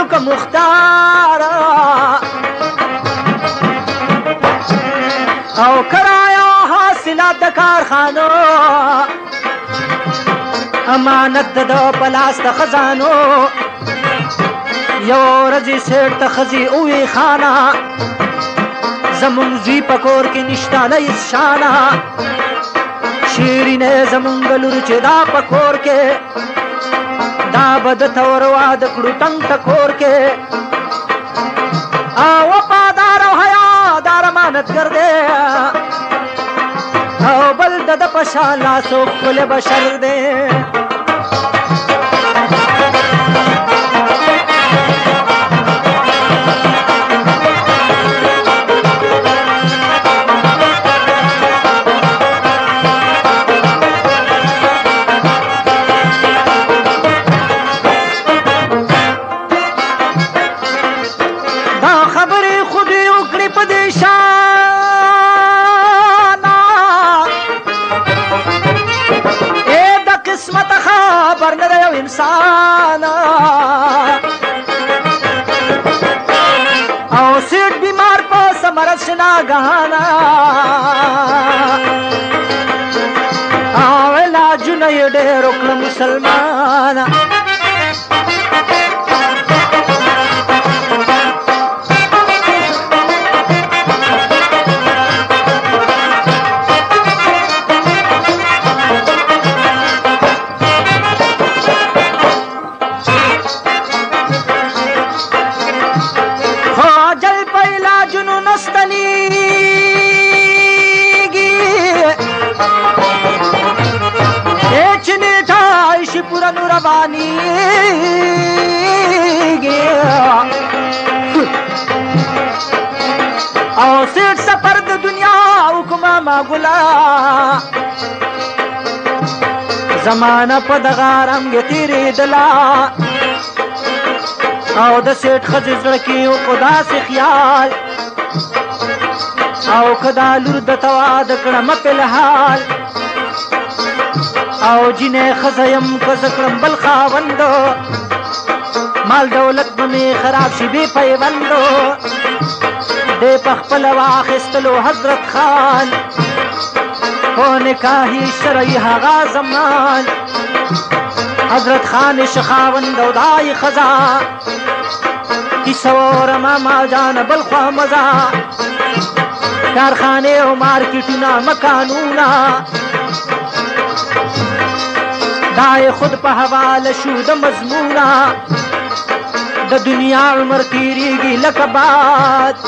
که مختار او کرایا حاصلات د کارخانو امانت د پلاس د خزانو یو ورځې سیټ ته ښځې ووی خانه زمونږ زوی په کور کې نشته نه هېڅ شانه شیرینې زمونږ لور چې دا په کور کې دا به درته ور واده کړو ټنګ ټکور کې او وفادار او حیادار امانتګر دی او بل د ده په شان لاسو ښکلی بشر دی انسان او سیټ بیمار په سمرت شنا غانا او علاجونه یې ډېر وکړه مسلمان پورا نوربانی او سیټ سفر د دنیا حکما ما ګلا زمانه په دغه رنګ تېرېدله او د سیټ ښځې زړه کې و داسې خیال او که دا لور درته واده کړمه فلحال او جنې ښځه یم که زه کړم بل خاوندو مال دولت به مې خراب شي بې پیوندو دی په خپله واخیستلو حضرت خان خو نکاحي شرعي هغه زمان حضرت خان شه خاوند او دای ښځه کیسه واورمه ما جانه بل خوا مزه کارخانې او مارکیټونه مکانونه دای خود په حواله شو د مضمونه د دنیا عمر تیریږي لکه باد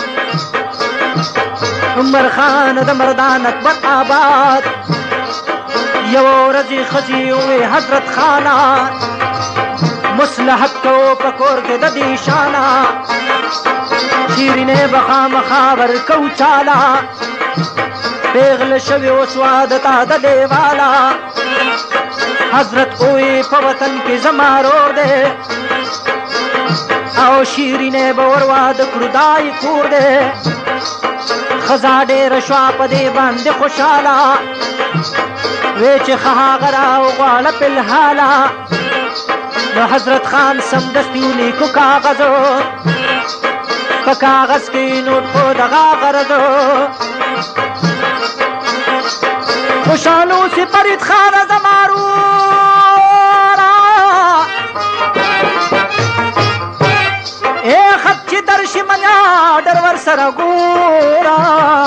عمر خان د مردان اکبر آباد یو ورځې ښځې ووې حضرت خانه مصلحت کوو په کور کې د دې شانه شیرینې به خامخا ورکوو چاله پیغله شوې اوس واده ته د دیواله حضرت اوی په وطن کې زما رور دی او شیرینې به ور واده کړو دای کور دی ښځه ډېره شوه په دې باندې خوشحاله وی چې ښه هغه راوغواړه فلحاله نو حضرت خان سمدستي ولیکو کاغذو په کاغذ کې نوټ په دغه غرضو خوشحالو سی فرید خان زمارو اے خط چی درشی منیا ڈرور سرگورا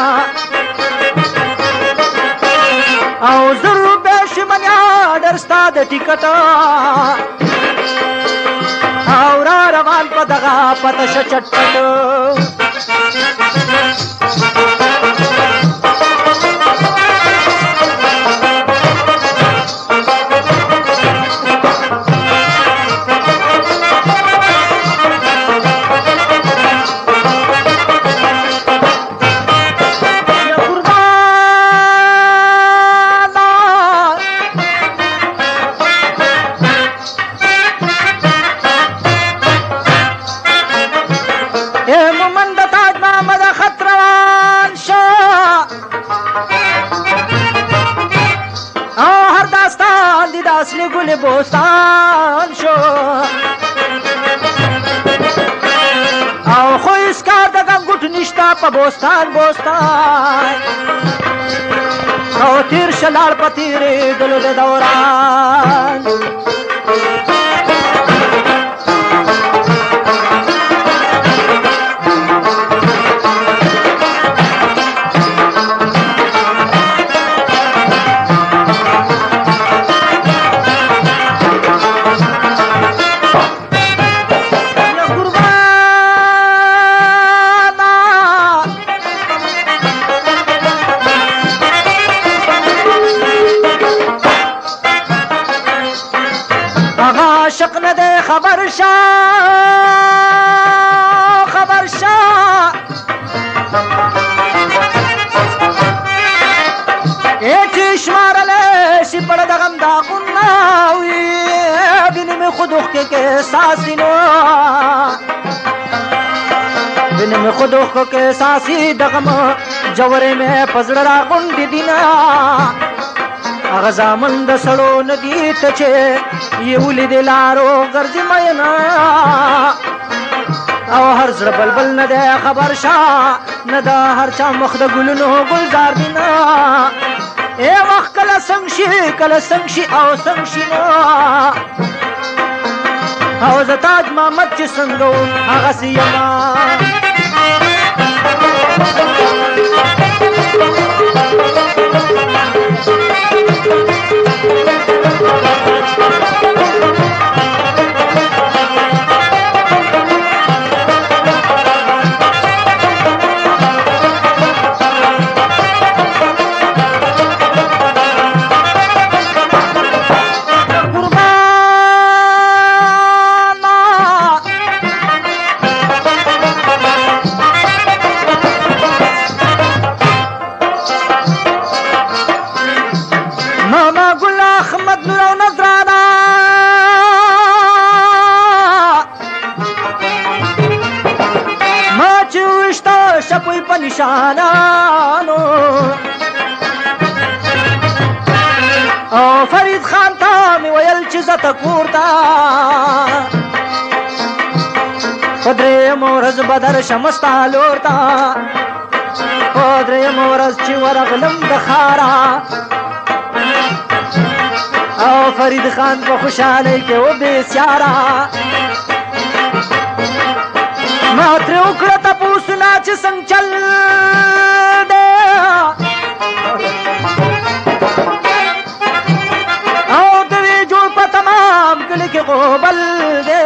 او ضرور بیش منیا ڈرستا د ٹکٹا او را روان پا دغا پتش چٹپٹ اصل گل بوستان شو په بوستان بوستان او تیر شلال په تیرېدلو د دوران عاشق نه دی خبر شه خبر شه چې شمارلی شي پړه د غم داغونه وي وینې مې خود اوښکې کې احساسي نو وینې مې خود اوښکو کې احساسي د غم جورې مې په زړه راغونډې دي نه هغه زامن د سړو نه دي ته چې یې ولیدې لارو ګرځي مینا او هر زړه بلبل نه دی خبر شه نه د هر چا مخ د ګلونو ګلزار دي نه ای وخت کله څنګ شي کله څنګ شي او څنګ شي نو او زه تاج محمد چې څنګه وم هغسې یمه شپوی په نشانانو او فرید خان ته مې ویل چې زه ته کور ته په درېیمه ورځ به درشم ستا لور ته په درېیمه ورځ چې ورغلم د ښاره او فرید خان په خوشحالۍ کې و بېسیاره ما ترې وکړه تپوسونه چې څنګه چل دی او د وی جوړ په تمام کلي کې غوبل دی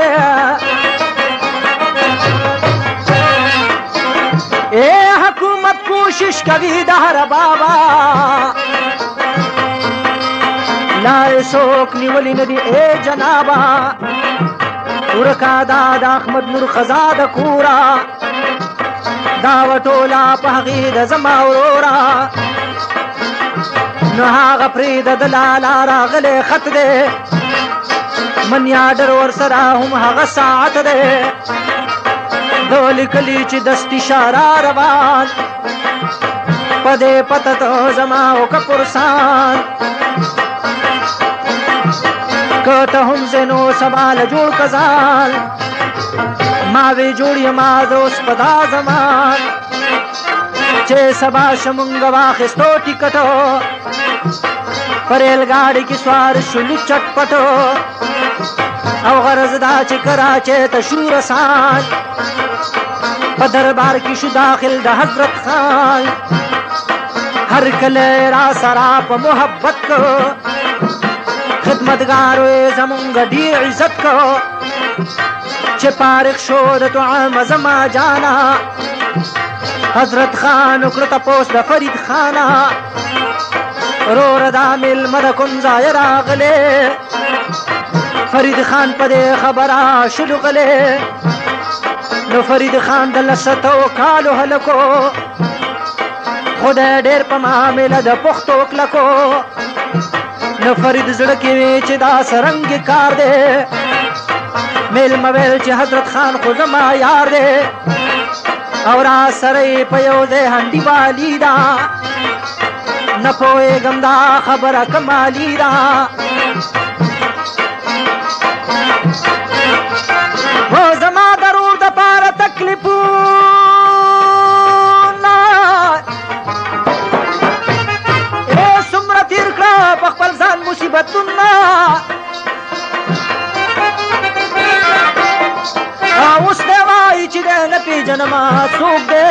ای حکومت کوشش کوي د هر بابا لارې څوک نیولي نه دي ای جنابه ورکا دا د احمد نور خزا د کورا دا وټولا په هغې د زما ورورا نو هغه پرېږده د لالا راغلی خط دی منیا ډر ورسره هم هغه ساعت دی ده لیکلي چې دستي شاره روان په دې پته ته زما وکه پرسان که ته هم زنو سبا له جوړ کزال ما وی جوړ یما د اوس په دا زمان چې سبا شمونږ واخیستو ټیکټو په ریل ګاډي کې سوار شولو چټپټو او غرض دا چې کراچۍ ته شو رسان په دربار کې شو داخل د حضرت خان هر کله را سره په محبت کو خدمتګارو یې زمونږ ډېر عزت کو چې فارغ شو د طعام زما جانا حضرت خان وکړه تپوس د فرید خانه وروره دا مېلمه د کوم ځایه راغلی فرید خان په دې خبره شلو غلی نو فرید خان د لسو کالو هلکو خدای ډېر په معامله د پښتو کلکو نو فرید زړه کې وی چې دا سرنګ کار دی مېلمه ویل چې حضرت خان خو زما یار دی او را سره یې په یو ځای هنډي بالي ده نه پوهېږم دا خبره کمالي ده و زما ضرور د پاره تکلیفونه پیژنما څوک دی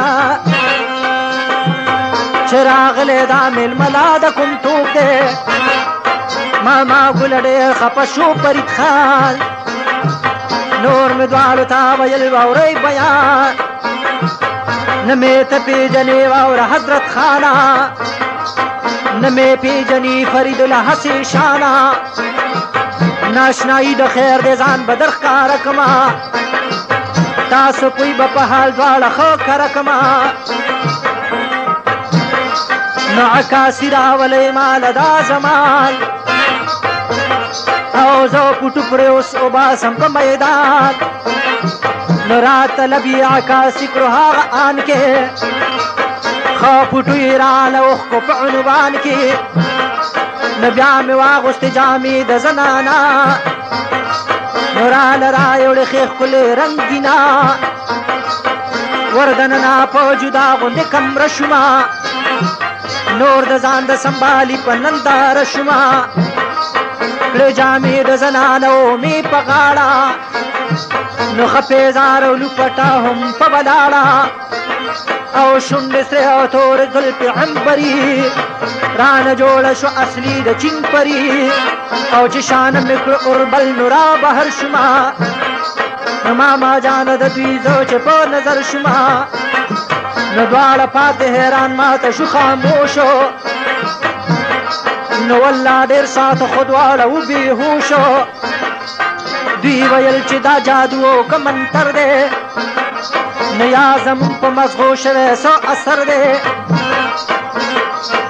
چې راغلی دا مېلملا د کوم توپ دی ماما ګله ډېر خفه شو فرید خان نور مې دواړو ته ویل واورئ بیان نه مې ته پیژنې واوره حضرت خانه نه مې پیژني فرید الحسي شانه ناشنایي د خیر د ځان به در ښکاره کړمه تاسو پوی به په حال دواړه ښه کره کړمه نو عکاسي راولئ ماله دا زمان او زه پټو پرې اوس وباسم په میدان نو راته لبي عکاسي کړو هغه آن کې ښه پټو یې راله اوښکو په عنوان کې نو بیا مې واغوستې جامې د زنانا نو راله رایوړې ښې ښکلې رنګینا وردننه په جدا غوندې کمره شومه نور د ځان د سنبالي په ننداره شومه کړې جامې د زنانو مې په غاړه نو ښه پیزار او لوپټه هم په ولاړه او شونډې سرې او تورې زلفې عنبري رانه جوړه شو اصلي د چین پري او چې شانه مې کړه اوربل نو را بهر شومه نو ماما جانه د دوی زه چې په نظر شومه نو دواړه پاتې حیران ماته شو خاموشو نو والله ډېر ساعته خو دواړه وبېهوشو دوی ویل چې دا جادو او که منتر دی نه یا زمون په مغزو شوی څه اثر دی